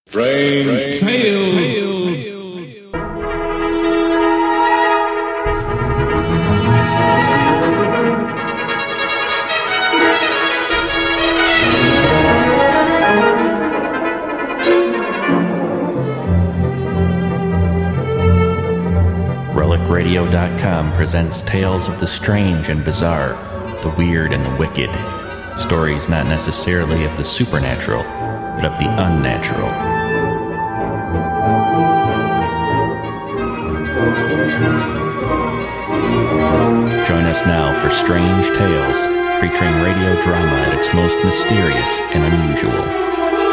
Strange Tales. RelicRadio.com presents tales of the strange and bizarre, the weird and the wicked. Stories not necessarily of the supernatural, but of the unnatural. Join us now for Strange Tales, featuring radio drama at its most mysterious and unusual.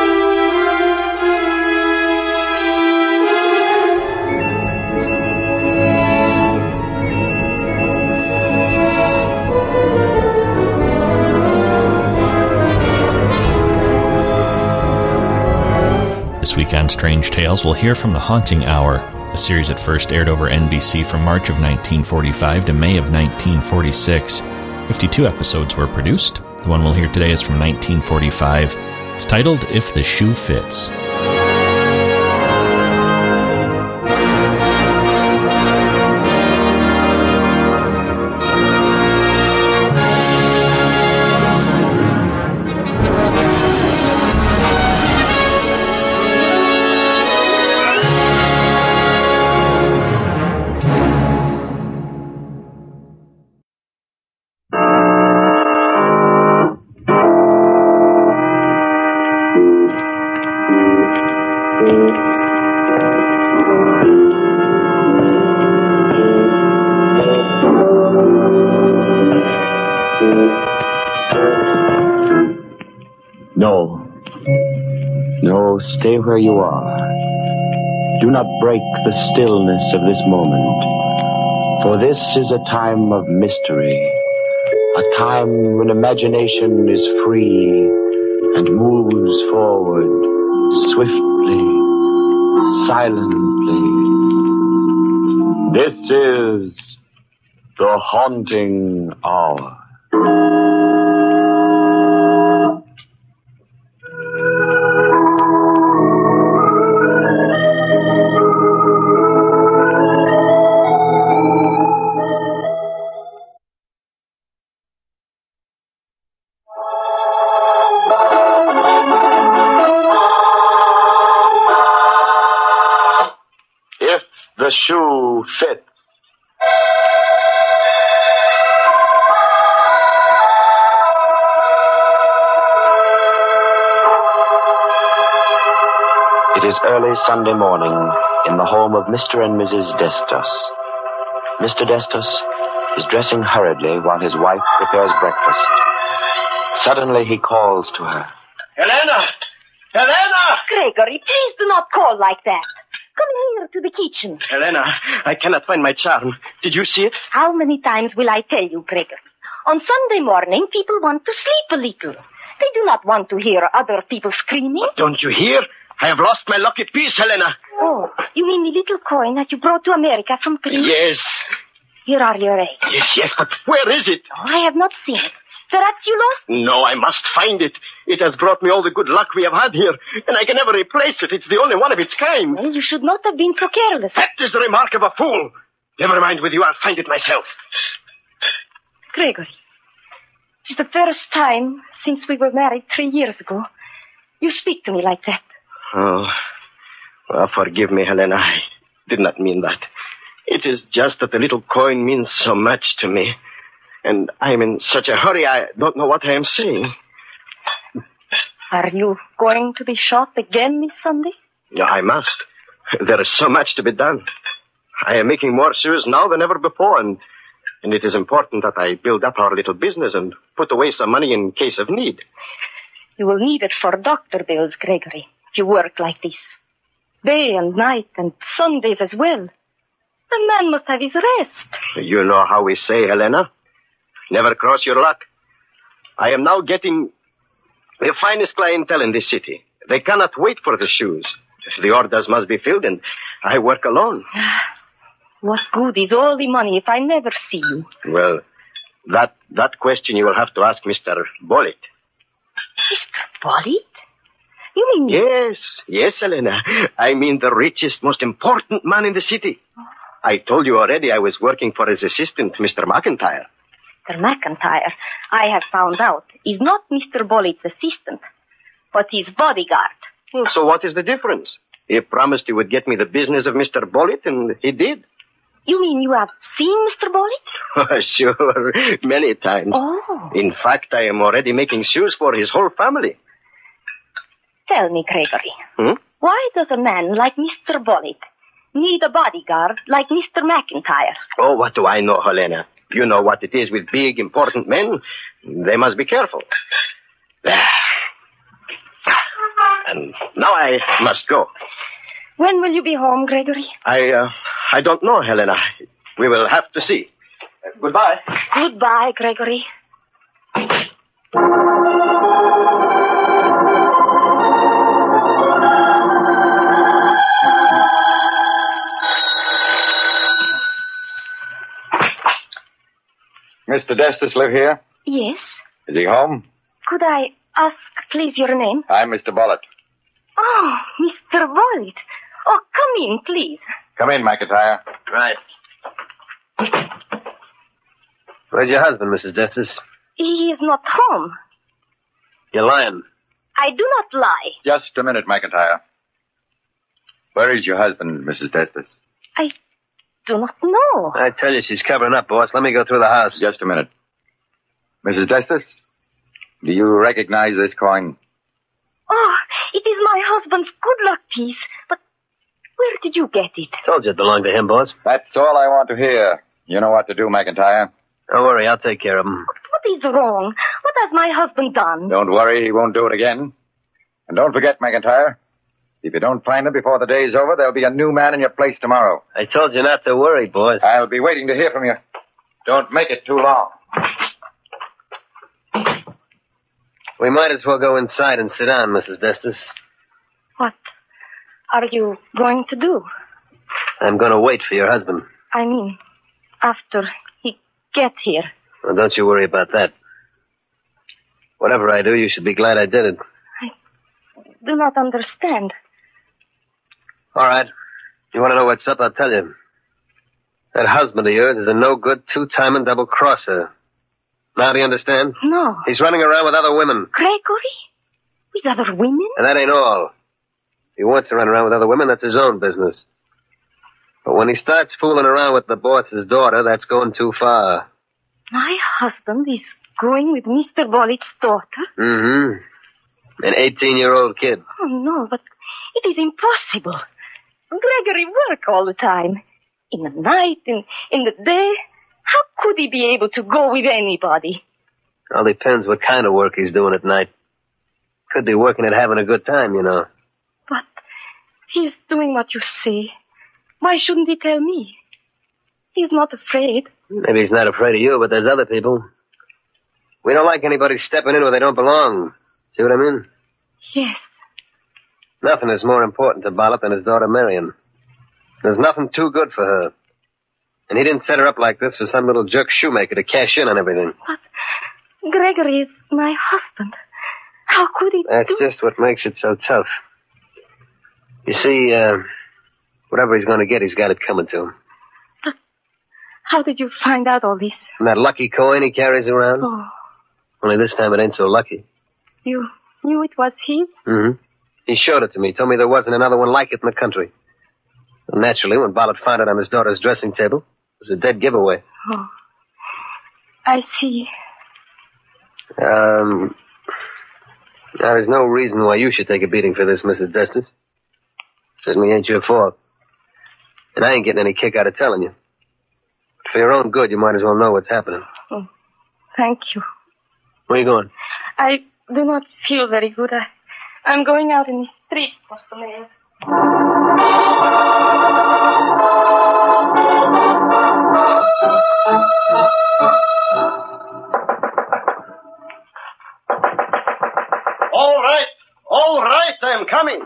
This week on Strange Tales, we'll hear from The Haunting Hour, a series that first aired over NBC from March of 1945 to May of 1946. 52 episodes were produced. The one we'll hear today is from 1945. It's titled If the Shoe Fits. No, stay where you are. Do not break the stillness of this moment, for this is a time of mystery, a time when imagination is free and moves forward swiftly, silently. This is the Haunting Hour. The shoe fits. It is early Sunday morning in the home of Mr. and Mrs. Destos. Mr. Destos is dressing hurriedly while his wife prepares breakfast. Suddenly he calls to her. Helena! Helena! Gregory, please do not call like that. Come here to the kitchen. Helena, I cannot find my charm. Did you see it? How many times will I tell you, Gregory? On Sunday morning, people want to sleep a little. They do not want to hear other people screaming. But don't you hear? I have lost my lucky piece, Helena. Oh, you mean the little coin that you brought to America from Greece? Yes. Here are your eggs. Yes, but where is it? Oh, I have not seen it. Perhaps you lost it? No, I must find it. It has brought me all the good luck we have had here, and I can never replace it. It's the only one of its kind. Well, you should not have been so careless. That is the remark of a fool. Never mind with you, I'll find it myself. Gregory, it's the first time since we were married 3 years ago you speak to me like that. Oh, well, forgive me, Helena. I did not mean that. It is just that the little coin means so much to me. And I'm in such a hurry, I don't know what I am saying. Are you going to the shop again this Sunday? Yeah, I must. There is so much to be done. I am making more shoes now than ever before, and it is important that I build up our little business and put away some money in case of need. You will need it for doctor bills, Gregory, if you work like this. Day and night and Sundays as well. The man must have his rest. You know how we say, Helena. Never cross your luck. I am now getting the finest clientele in this city. They cannot wait for the shoes. The orders must be filled, and I work alone. What good is all the money if I never see you? Well, that question you will have to ask Mr. Bollitt. Mr. Bollitt? You mean... Yes, Helena. I mean the richest, most important man in the city. I told you already I was working for his assistant, Mr. McIntyre. Mr. McIntyre, I have found out, is not Mr. Bollitt's assistant, but his bodyguard. So what is the difference? He promised he would get me the business of Mr. Bollitt, and he did. You mean you have seen Mr. Bollitt? Sure, many times. Oh. In fact, I am already making shoes for his whole family. Tell me, Gregory, why does a man like Mr. Bollitt need a bodyguard like Mr. McIntyre? Oh, what do I know, Helena? You know what it is with big, important men. They must be careful. And now I must go. When will you be home, Gregory? I don't know, Helena. We will have to see. Goodbye. Goodbye, Gregory. Mr. Destus live here? Yes. Is he home? Could I ask, please, your name? I'm Mr. Bollitt. Oh, Mr. Bollitt. Oh, come in, please. Come in, McIntyre. Right. Where's your husband, Mrs. Destus? He is not home. You're lying. I do not lie. Just a minute, McIntyre. Where is your husband, Mrs. Destus? I do not know. I tell you, she's covering up, boss. Let me go through the house. Just a minute. Mrs. Destus, do you recognize this coin? Oh, it is my husband's good luck piece. But where did you get it? Told you it belonged to him, boss. That's all I want to hear. You know what to do, McIntyre. Don't worry, I'll take care of him. What is wrong? What has my husband done? Don't worry, he won't do it again. And don't forget, McIntyre, if you don't find him before the day's over, there'll be a new man in your place tomorrow. I told you not to worry, boss. I'll be waiting to hear from you. Don't make it too long. We might as well go inside and sit down, Mrs. Destus. What are you going to do? I'm going to wait for your husband. I mean, after he gets here. Well, don't you worry about that. Whatever I do, you should be glad I did it. I do not understand. All right. You want to know what's up? I'll tell you. That husband of yours is a no-good, two-timing double-crosser. Now do you understand? No. He's running around with other women. Gregory? With other women? And that ain't all. If he wants to run around with other women, that's his own business. But when he starts fooling around with the boss's daughter, that's going too far. My husband is going with Mr. Bollitt's daughter? Mm-hmm. An 18-year-old kid. Oh, no, but it is impossible. Gregory works all the time. In the night, in the day. How could he be able to go with anybody? All depends what kind of work he's doing at night. Could be working at having a good time, you know. But he's doing what you say. Why shouldn't he tell me? He's not afraid. Maybe he's not afraid of you, but there's other people. We don't like anybody stepping in where they don't belong. See what I mean? Yes. Nothing is more important to Bollitt than his daughter Marion. There's nothing too good for her. And he didn't set her up like this for some little jerk shoemaker to cash in on everything. But Gregory is my husband. How could he That's just what makes it so tough. You see, whatever he's going to get, he's got it coming to him. But how did you find out all this? From that lucky coin he carries around? Oh. Only this time it ain't so lucky. You knew it was his? Mm-hmm. He showed it to me. Told me there wasn't another one like it in the country. And naturally, when Bollitt found it on his daughter's dressing table, it was a dead giveaway. Oh. I see. Now, there's no reason why you should take a beating for this, Mrs. Destus. Certainly ain't your fault. And I ain't getting any kick out of telling you. But for your own good, you might as well know what's happening. Oh, thank you. Where are you going? I do not feel very good. I'm going out in the street for some air. All right, I'm coming.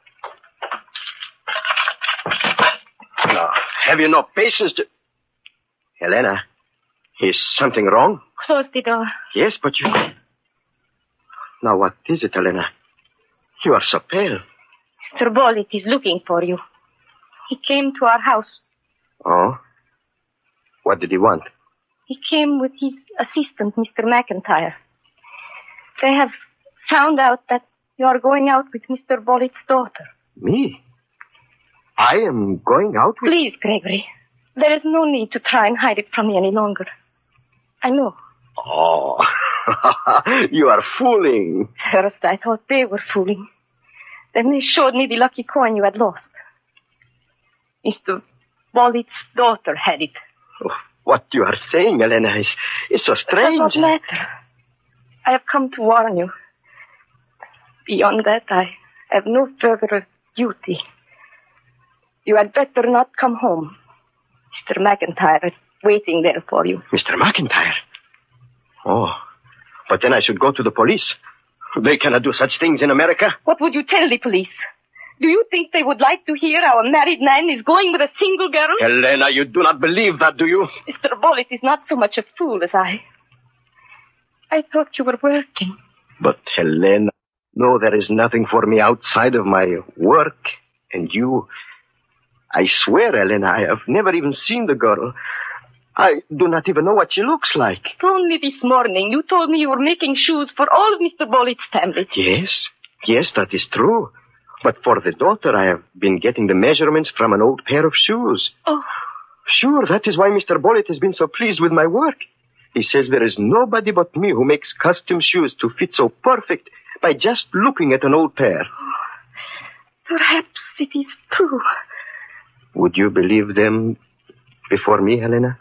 Now, have you no patience to... Helena, is something wrong? Close the door. Yes, but you... Now, what is it, Helena? You are so pale. Mr. Bollitt is looking for you. He came to our house. Oh? What did he want? He came with his assistant, Mr. McIntyre. They have found out that you are going out with Mr. Bollitt's daughter. Me? I am going out with... Please, Gregory. There is no need to try and hide it from me any longer. I know. Oh, you are fooling. First, I thought they were fooling. Then they showed me the lucky coin you had lost. Mr. Bollitt's daughter had it. Oh, what you are saying, Helena, is so strange. It does not matter. I have come to warn you. Beyond that, I have no further duty. You had better not come home. Mr. McIntyre is waiting there for you. Mr. McIntyre? Oh, but then I should go to the police. They cannot do such things in America. What would you tell the police? Do you think they would like to hear our married man is going with a single girl? Helena, you do not believe that, do you? Mr. Bollitt is not so much a fool as I. I thought you were working. But, Helena, no, there is nothing for me outside of my work. And you... I swear, Helena, I have never even seen the girl. I do not even know what she looks like. Only this morning you told me you were making shoes for all of Mr. Bollitt's family. Yes, that is true. But for the daughter, I have been getting the measurements from an old pair of shoes. Oh. Sure, that is why Mr. Bollitt has been so pleased with my work. He says there is nobody but me who makes custom shoes to fit so perfect by just looking at an old pair. Perhaps it is true. Would you believe them before me, Helena?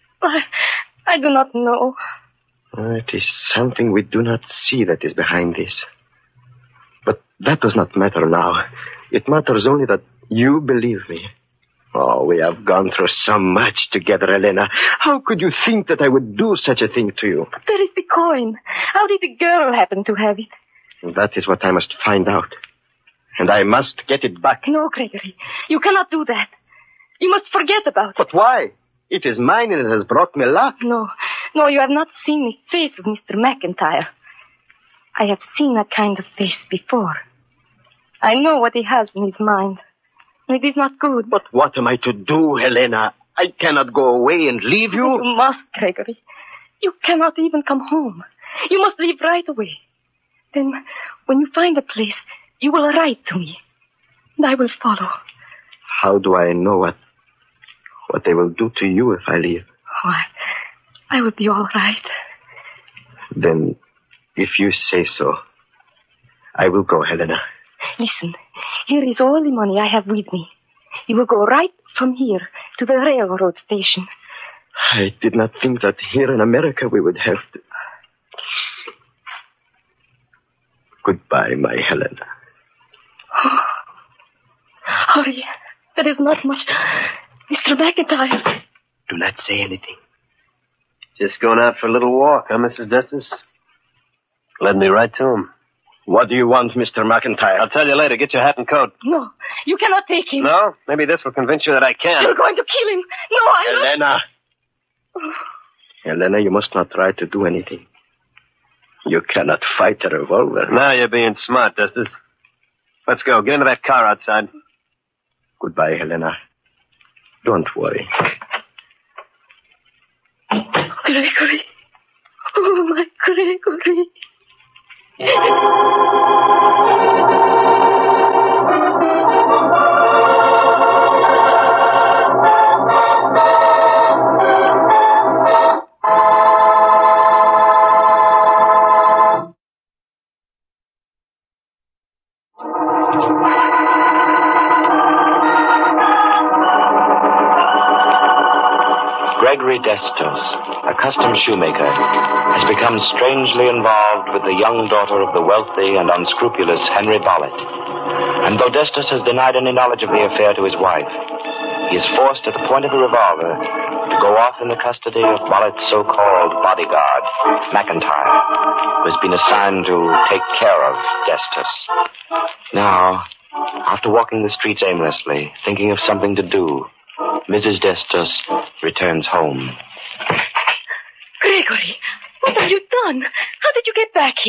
I do not know. It is something we do not see that is behind this. But that does not matter now. It matters only that you believe me. Oh, we have gone through so much together, Helena. How could you think that I would do such a thing to you? But there is the coin. How did the girl happen to have it? That is what I must find out. And I must get it back. No, Gregory. You cannot do that. You must forget about it. But why? It is mine and it has brought me luck. No, you have not seen the face of Mr. McIntyre. I have seen that kind of face before. I know what he has in his mind. It is not good. But what am I to do, Helena? I cannot go away and leave you. You must, Gregory. You cannot even come home. You must leave right away. Then, when you find a place, you will write to me. And I will follow. How do I know what they will do to you if I leave? Oh, I will be all right. Then, if you say so, I will go, Helena. Listen, here is all the money I have with me. You will go right from here to the railroad station. I did not think that here in America we would have to... Goodbye, my Helena. Hurry. There is not much. Mr. McIntyre. Do not say anything. Just going out for a little walk, huh, Mrs. Destus? Led me right to him. What do you want, Mr. McIntyre? I'll tell you later. Get your hat and coat. No, you cannot take him. No? Maybe this will convince you that I can. You're going to kill him. No, I'm not. Helena. Helena, you must not try to do anything. You cannot fight a revolver. Now you're being smart, Destus. Let's go. Get into that car outside. Goodbye, Helena. Don't worry. Gregory. Oh, my Gregory. Gregory Destos, a custom shoemaker, has become strangely involved with the young daughter of the wealthy and unscrupulous Henry Bollitt. And though Destos has denied any knowledge of the affair to his wife, he is forced at the point of the revolver to go off in the custody of Bollitt's so-called bodyguard, McIntyre, who has been assigned to take care of Destos. Now, after walking the streets aimlessly, thinking of something to do, Mrs. Destos returns home. Gregory, what have you done? How did you get back here?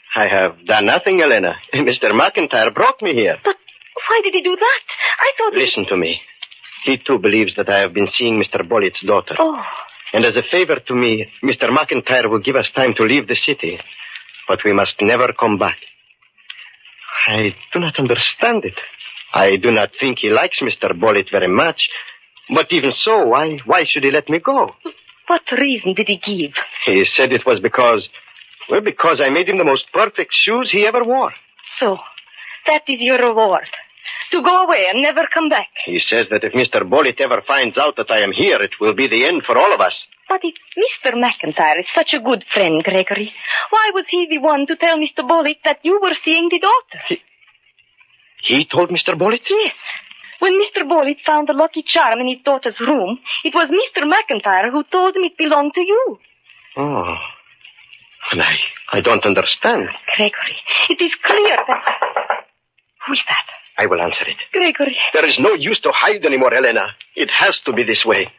I have done nothing, Helena. Mr. McIntyre brought me here. But why did he do that? I thought... Listen to me. He, too, believes that I have been seeing Mr. Bollitt's daughter. Oh. And as a favor to me, Mr. McIntyre will give us time to leave the city. But we must never come back. I do not understand it. I do not think he likes Mr. Bollitt very much. But even so, why should he let me go? What reason did he give? He said it was because I made him the most perfect shoes he ever wore. So, that is your reward. To go away and never come back. He says that if Mr. Bollitt ever finds out that I am here, it will be the end for all of us. But if Mr. McIntyre is such a good friend, Gregory, why was he the one to tell Mr. Bollitt that you were seeing the daughter? He told Mr. Bollitt? Yes. When Mr. Bollitt found the lucky charm in his daughter's room, it was Mr. McIntyre who told him it belonged to you. Oh. And I don't understand. Gregory, it is clear that... Who is that? I will answer it. Gregory. There is no use to hide anymore, Helena. It has to be this way.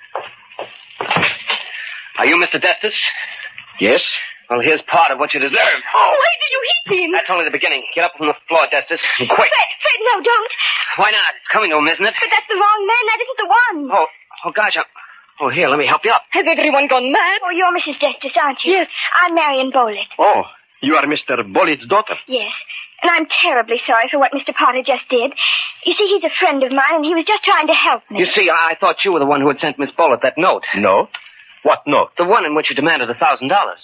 Are you Mr. Destus? Yes? Well, here's part of what you deserve. Oh, why did you hit him? That's only the beginning. Get up from the floor, Destus. Quick. Fred, no, don't. Why not? It's coming to him, isn't it? But that's the wrong man. That isn't the one. Oh, gosh. Oh, here, let me help you up. Has everyone gone mad? Oh, you're Mrs. Destus, aren't you? Yes. I'm Marion Bollitt. Oh, you are Mr. Bollitt's daughter? Yes. And I'm terribly sorry for what Mr. Potter just did. You see, he's a friend of mine, and he was just trying to help me. You see, I thought you were the one who had sent Miss Bollitt that note. Note? What note? The one in which you demanded $1,000.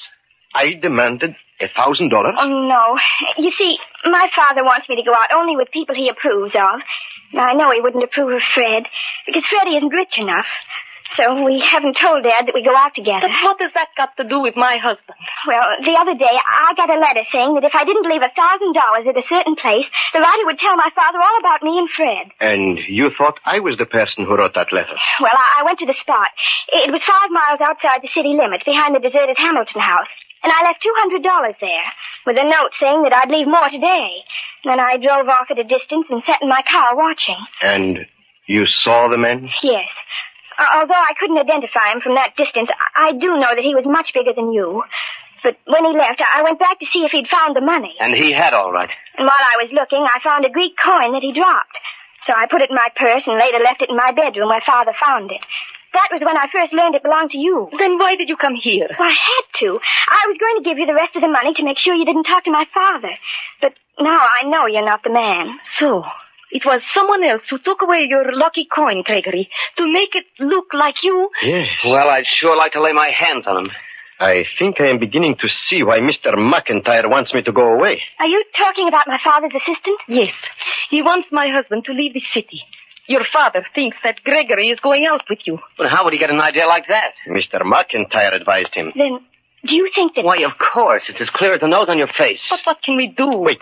I demanded $1,000? Oh, no. You see, my father wants me to go out only with people he approves of. Now, I know he wouldn't approve of Fred, because Freddie isn't rich enough. So we haven't told Dad that we go out together. But what has that got to do with my husband? Well, the other day, I got a letter saying that if I didn't leave $1,000 at a certain place, the writer would tell my father all about me and Fred. And you thought I was the person who wrote that letter? Well, I went to the spot. It was 5 miles outside the city limits, behind the deserted Hamilton house. And I left $200 there, with a note saying that I'd leave more today. Then I drove off at a distance and sat in my car watching. And you saw the man? Yes. Although I couldn't identify him from that distance, I do know that he was much bigger than you. But when he left, I went back to see if he'd found the money. And he had, all right. And while I was looking, I found a Greek coin that he dropped. So I put it in my purse and later left it in my bedroom where Father found it. That was when I first learned it belonged to you. Then why did you come here? Well, I had to. I was going to give you the rest of the money to make sure you didn't talk to my father. But now I know you're not the man. So, it was someone else who took away your lucky coin, Gregory, to make it look like you? Yes. Well, I'd sure like to lay my hands on him. I think I am beginning to see why Mr. McIntyre wants me to go away. Are you talking about my father's assistant? Yes. He wants my husband to leave the city. Your father thinks that Gregory is going out with you. But how would he get an idea like that? Mr. McIntyre advised him. Then, do you think that... Why, of course. It's as clear as the nose on your face. But what can we do? Wait,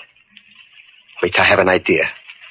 I have an idea.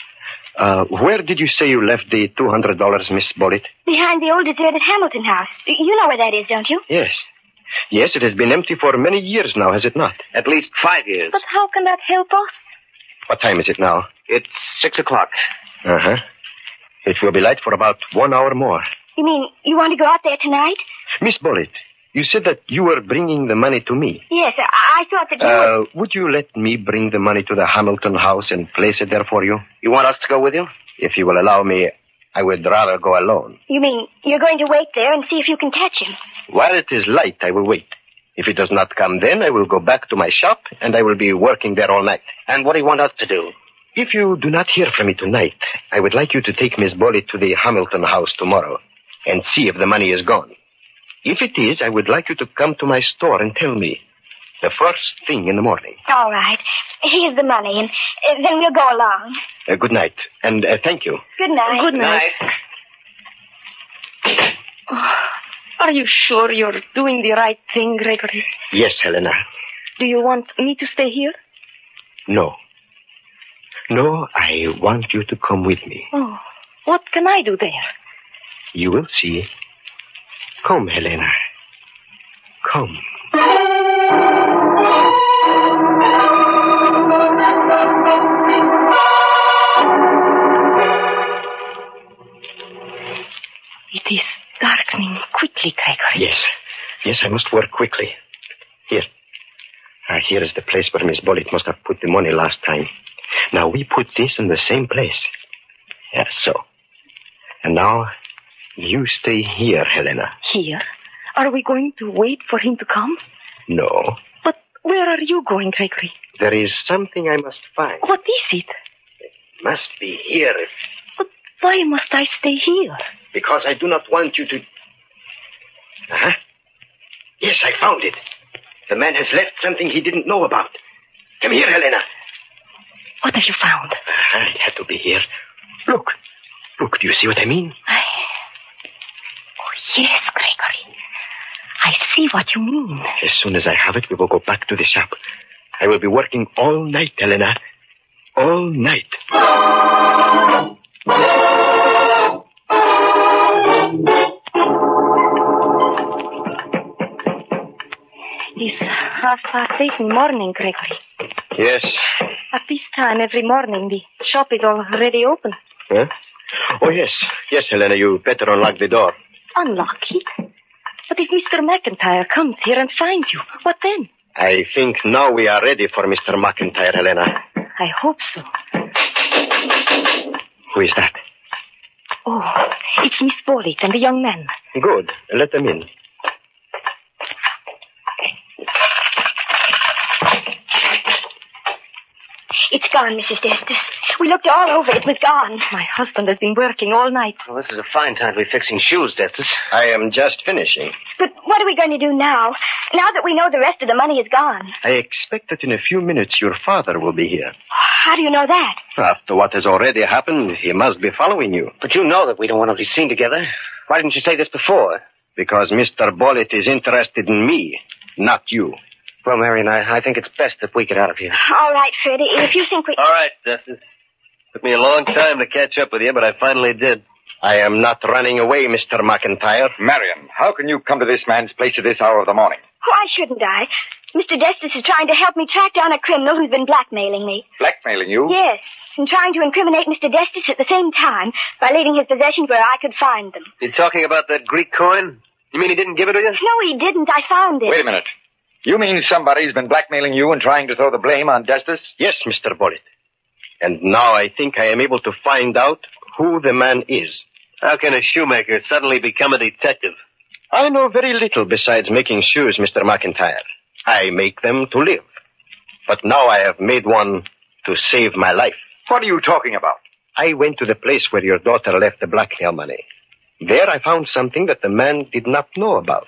Where did you say you left the $200, Miss Bollitt? Behind the old deserted Hamilton house. You know where that is, don't you? Yes. Yes, it has been empty for many years now, has it not? At least 5 years. But how can that help us? What time is it now? It's 6 o'clock. Uh-huh. It will be light for about 1 hour more. You mean you want to go out there tonight? Miss Bollitt, you said that you were bringing the money to me. Yes, I thought that you would you let me bring the money to the Hamilton house and place it there for you? You want us to go with you? If you will allow me, I would rather go alone. You mean you're going to wait there and see if you can catch him? While it is light, I will wait. If it does not come then, I will go back to my shop, and I will be working there all night. And what do you want us to do? If you do not hear from me tonight, I would like you to take Miss Bollitt to the Hamilton house tomorrow and see if the money is gone. If it is, I would like you to come to my store and tell me the first thing in the morning. All right. Here's the money, and then we'll go along. Good night, and thank you. Good night. Good night. Oh, are you sure you're doing the right thing, Gregory? Yes, Helena. Do you want me to stay here? No. No, I want you to come with me. Oh, what can I do there? You will see. Come, Helena. Come. It is darkening quickly, Gregory. Yes, I must work quickly. Here. Here is the place where Miss Bullitt must have put the money last time. Now, we put this in the same place. Yes, so. And now, you stay here, Helena. Here? Are we going to wait for him to come? No. But where are you going, Gregory? There is something I must find. What is it? It must be here. But why must I stay here? Because I do not want you to... Uh-huh. Yes, I found it. The man has left something he didn't know about. Come here, Helena. What have you found? It had to be here. Look. Look, do you see what I mean? Oh, yes, Gregory. I see what you mean. As soon as I have it, we will go back to the shop. I will be working all night, Helena. All night. It's 8:30 in the morning, Gregory. Yes. At this time every morning, the shop is already open. Huh? Oh, yes. Yes, Helena, you better unlock the door. Unlock it? But if Mr. McIntyre comes here and finds you, what then? I think now we are ready for Mr. McIntyre, Helena. I hope so. Who is that? Oh, it's Miss Bullitt and the young man. Good. Let them in. It's gone, Mrs. Destus. We looked all over. It was gone. My husband has been working all night. Well, this is a fine time to be fixing shoes, Destus. I am just finishing. But what are we going to do now? Now that we know the rest of the money is gone. I expect that in a few minutes your father will be here. How do you know that? After what has already happened, he must be following you. But you know that we don't want to be seen together. Why didn't you say this before? Because Mr. Bullitt is interested in me, not you. Well, Marion, I think it's best that we get out of here. All right, Freddie. If you think we... All right, Destus. Took me a long time to catch up with you, but I finally did. I am not running away, Mr. McIntyre. Marion, how can you come to this man's place at this hour of the morning? Why shouldn't I? Mr. Destus is trying to help me track down a criminal who's been blackmailing me. Blackmailing you? Yes, and trying to incriminate Mr. Destus at the same time by leading his possessions where I could find them. You talking about that Greek coin? You mean he didn't give it to you? No, he didn't. I found it. Wait a minute. You mean somebody's been blackmailing you and trying to throw the blame on Destus? Yes, Mr. Bullitt. And now I think I am able to find out who the man is. How can a shoemaker suddenly become a detective? I know very little besides making shoes, Mr. McIntyre. I make them to live. But now I have made one to save my life. What are you talking about? I went to the place where your daughter left the blackmail money. There I found something that the man did not know about.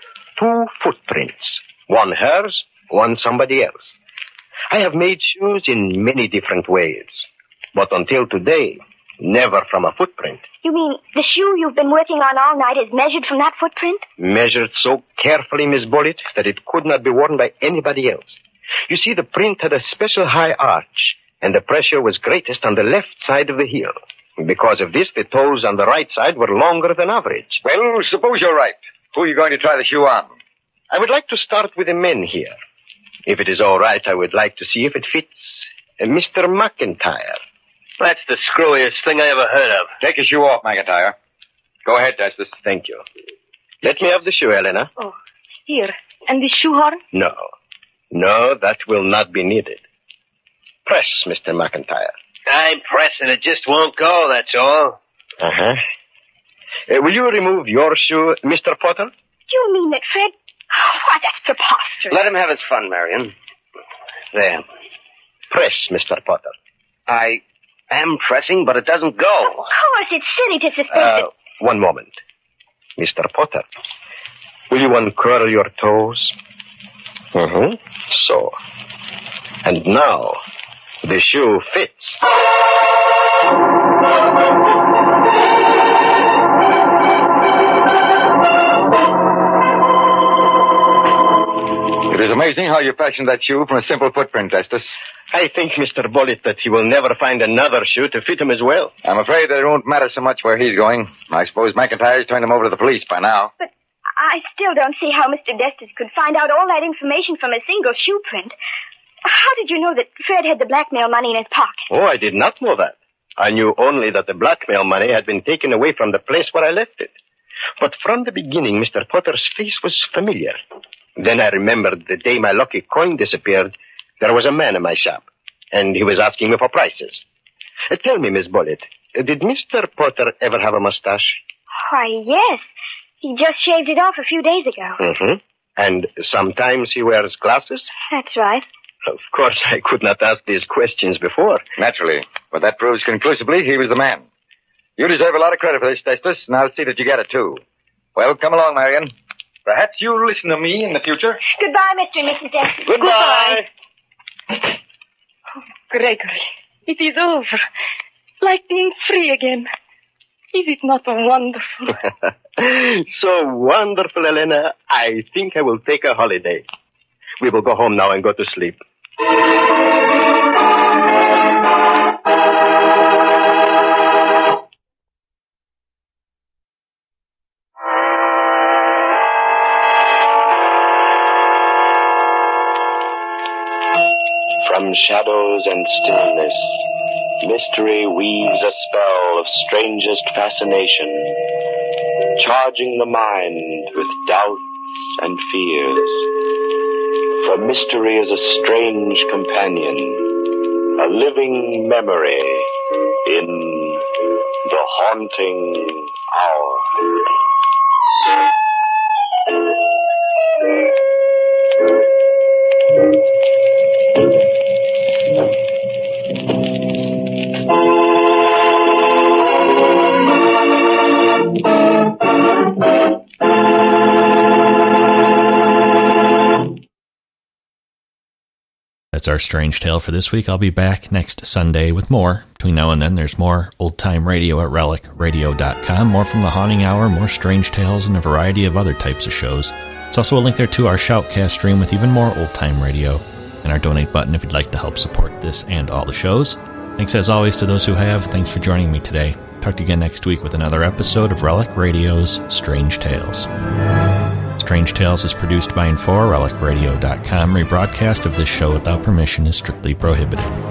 2 footprints. One hers, one somebody else. I have made shoes in many different ways. But until today, never from a footprint. You mean the shoe you've been working on all night is measured from that footprint? Measured so carefully, Miss Bullitt, that it could not be worn by anybody else. You see, the print had a special high arch, and the pressure was greatest on the left side of the heel. Because of this, the toes on the right side were longer than average. Well, suppose you're right. Who are you going to try the shoe on? I would like to start with the men here. If it is all right, I would like to see if it fits Mr. McIntyre. That's the screwiest thing I ever heard of. Take your shoe off, McIntyre. Go ahead, Destus. Thank you. Let me have the shoe, Helena. Oh, here. And the shoehorn? No. No, that will not be needed. Press, Mr. McIntyre. I'm pressing. It just won't go, that's all. Uh-huh. Will you remove your shoe, Mr. Potter? Do you mean that Fred... Oh, why, that's preposterous. Let him have his fun, Marion. There. Press, Mr. Potter. I am pressing, but it doesn't go. Of course, it's silly to suspect that... One moment. Mr. Potter, will you uncurl your toes? Mm-hmm. So. And now, the shoe fits. It is amazing how you fashioned that shoe from a simple footprint, Destus. I think, Mr. Bullitt, that he will never find another shoe to fit him as well. I'm afraid that it won't matter so much where he's going. I suppose McIntyre's turned him over to the police by now. But I still don't see how Mr. Destus could find out all that information from a single shoe print. How did you know that Fred had the blackmail money in his pocket? Oh, I did not know that. I knew only that the blackmail money had been taken away from the place where I left it. But from the beginning, Mr. Potter's face was familiar. Then I remembered the day my lucky coin disappeared, there was a man in my shop, and he was asking me for prices. Tell me, Miss Bullitt, did Mr. Potter ever have a mustache? Why, yes. He just shaved it off a few days ago. Mm-hmm. And sometimes he wears glasses? That's right. Of course, I could not ask these questions before. Naturally. But that proves conclusively he was the man. You deserve a lot of credit for this, Testus, and I'll see that you get it, too. Well, come along, Marion. Perhaps you'll listen to me in the future. Goodbye, Mr. and Mrs. Destin. Goodbye. Oh, Gregory, it is over. Like being free again. Is it not wonderful? So wonderful, Helena. I think I will take a holiday. We will go home now and go to sleep. From shadows and stillness, mystery weaves a spell of strangest fascination, charging the mind with doubts and fears. For mystery is a strange companion, a living memory in the haunting hour. That's our strange tale for this week. I'll be back next Sunday with more. Between now and then, there's more old-time radio at relicradio.com, more from the Haunting Hour, more strange tales, and a variety of other types of shows. There's also a link there to our Shoutcast stream with even more old-time radio, and our donate button if you'd like to help support this and all the shows. Thanks as always to those who have. Thanks for joining me today. Talk to you again next week with another episode of Relic Radio's Strange Tales. Strange Tales is produced by and for relicradio.com. Rebroadcast of this show without permission is strictly prohibited.